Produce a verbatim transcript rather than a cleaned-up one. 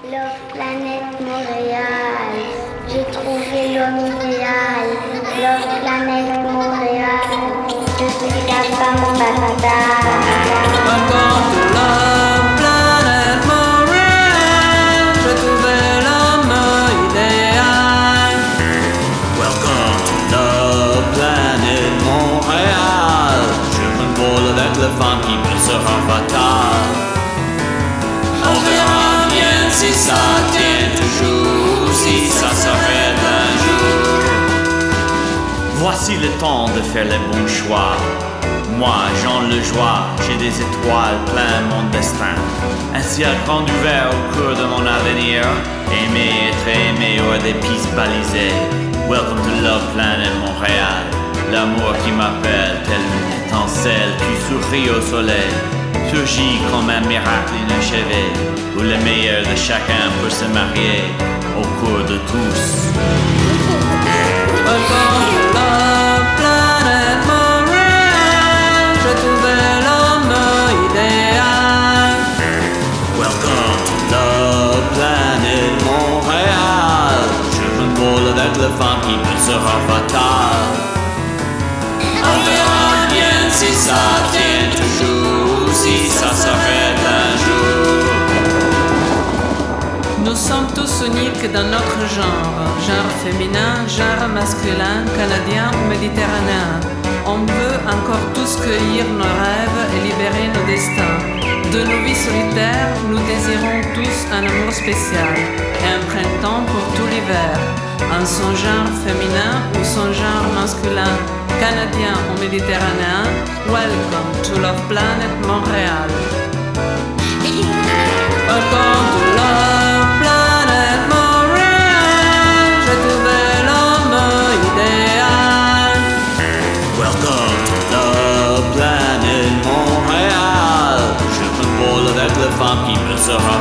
Love Planet Montréal, j'ai trouvé l'homme idéal. Love Planet Montréal, je suis la femme fatale. Welcome to Love Planet Montréal, j'ai trouvé l'homme idéal. Welcome to Love Planet Montréal, je m'envole avec le femme qui me sera fatale. On verra bien si ça tient toujours, si ça s'arrête un jour. Voici le temps de faire les bons choix. Moi, Jean le joie, j'ai des étoiles plein mon destin. Un ciel grand ouvert au cours de mon avenir. Aimer, être aimé hors des pistes balisées. Welcome to Love Planet Montréal. L'amour qui m'appelle, tel une étincelle qui sourit au soleil. Surgit comme un miracle inachevé, où le meilleur de chacun peut se marier au cours de tous. Welcome to Love Planet Montréal, j'ai trouvé l'homme idéal. Welcome to Love Planet Montréal, je m'envole avec le femme qui me sera fatale. On verra bien si ça tient toujours, si ça s'arrête un jour. Nous sommes tous uniques dans notre genre, genre féminin, genre masculin, canadien ou méditerranéen. On veut encore tous cueillir nos rêves et libérer nos destins. De nos vies solitaires, nous désirons tous un amour spécial et un printemps pour tout l'hiver. En son genre féminin ou son genre masculin, canadien ou méditerranéen, welcome to Love Planet Montréal. Welcome to Love Planet Montréal, j'ai trouvé l'homme idéal. Welcome to Love Planet Montréal, je m'envole avec le femme qui me sera